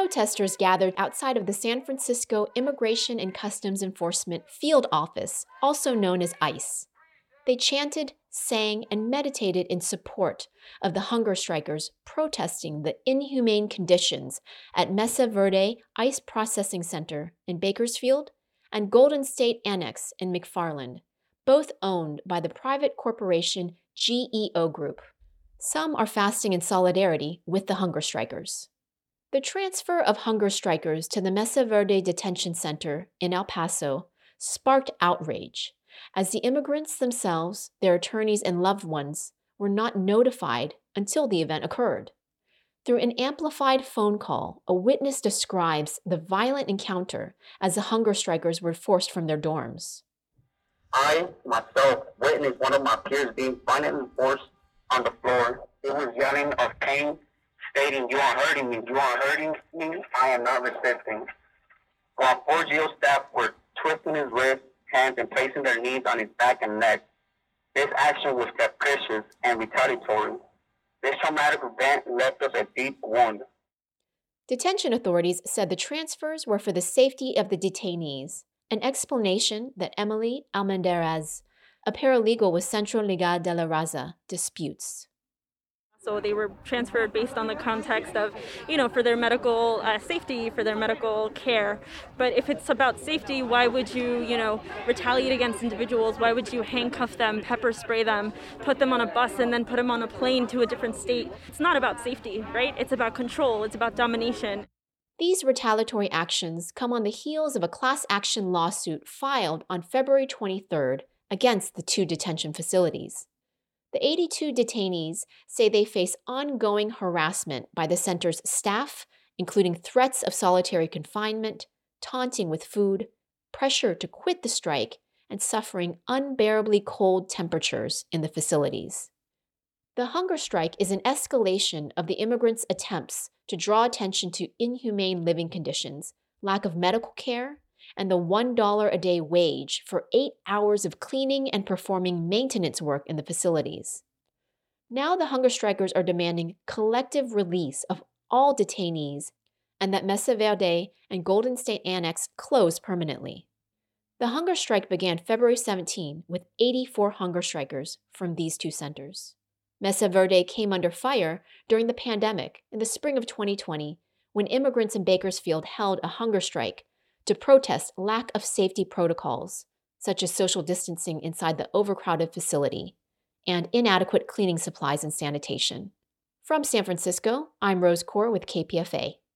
Protesters gathered outside of the San Francisco Immigration and Customs Enforcement Field Office, also known as ICE. They chanted, sang, and meditated in support of the hunger strikers protesting the inhumane conditions at Mesa Verde ICE Processing Center in Bakersfield and Golden State Annex in McFarland, both owned by the private corporation GEO Group. Some are fasting in solidarity with the hunger strikers. The transfer of hunger strikers to the Mesa Verde Detention Center in El Paso sparked outrage, as the immigrants themselves, their attorneys, and loved ones were not notified until the event occurred. Through an amplified phone call, a witness describes the violent encounter as the hunger strikers were forced from their dorms. I, myself, witnessed one of my peers being violently forced on the floor. He was yelling of pain, stating, "You are hurting me, you are hurting me, I am not resisting." While 4 GEO staff were twisting his wrists, hands, and placing their knees on his back and neck. This action was capricious and retaliatory. This traumatic event left us a deep wound. Detention authorities said the transfers were for the safety of the detainees, an explanation that Emily Almendarez, a paralegal with Centro Legal de la Raza, disputes. So they were transferred based on the context of, for their medical safety, for their medical care. But if it's about safety, why would you, retaliate against individuals? Why would you handcuff them, pepper spray them, put them on a bus, and then put them on a plane to a different state? It's not about safety, right? It's about control. It's about domination. These retaliatory actions come on the heels of a class action lawsuit filed on February 23rd against the two detention facilities. The 82 detainees say they face ongoing harassment by the center's staff, including threats of solitary confinement, taunting with food, pressure to quit the strike, and suffering unbearably cold temperatures in the facilities. The hunger strike is an escalation of the immigrants' attempts to draw attention to inhumane living conditions, lack of medical care, and the $1 a day wage for 8 hours of cleaning and performing maintenance work in the facilities. Now the hunger strikers are demanding collective release of all detainees and that Mesa Verde and Golden State Annex close permanently. The hunger strike began February 17 with 84 hunger strikers from these two centers. Mesa Verde came under fire during the pandemic in the spring of 2020 when immigrants in Bakersfield held a hunger strike to protest lack of safety protocols, such as social distancing inside the overcrowded facility and inadequate cleaning supplies and sanitation. From San Francisco, I'm Rose Kaur with KPFA.